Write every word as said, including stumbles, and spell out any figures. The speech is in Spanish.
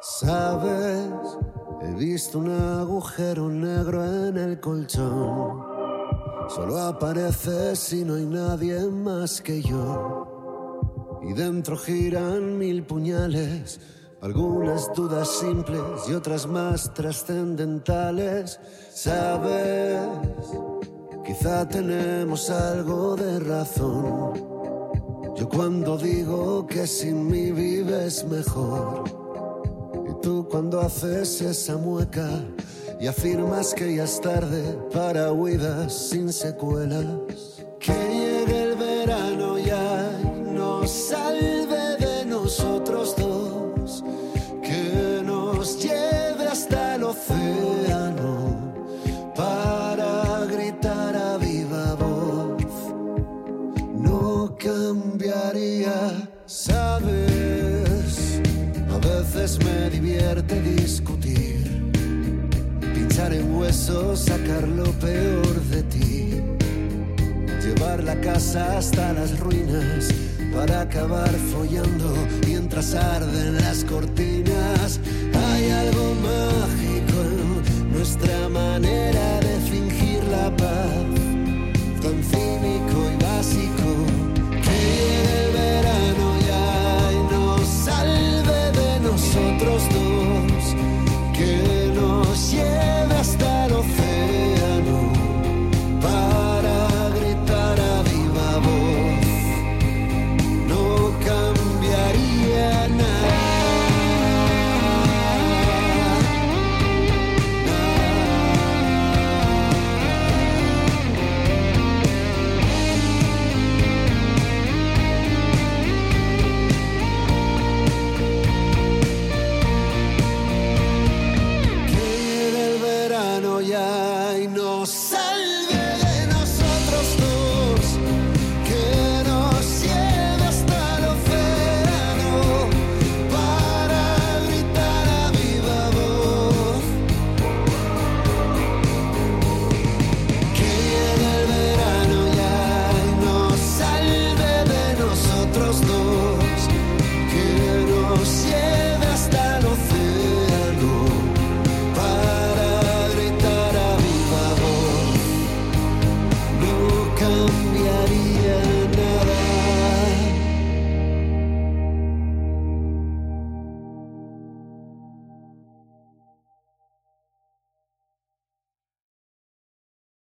Sabes, he visto un agujero negro en el colchón. Solo aparece si no hay nadie más que yo. Y dentro giran mil puñales, algunas dudas simples y otras más trascendentales. Sabes, quizá tenemos algo de razón. Yo cuando digo que sin mí vives mejor, y tú cuando haces esa mueca y afirmas que ya es tarde para huidas sin secuelas. Que llegue el verano ya y nos salve de nosotros dos, que nos lleve hasta el océano para gritar a viva voz. No cambiaría, sabes, a veces me divierte discutir, pinchar en huesos, sacar lo peor de ti, llevar la casa hasta las ruinas para acabar follando mientras arden las cortinas.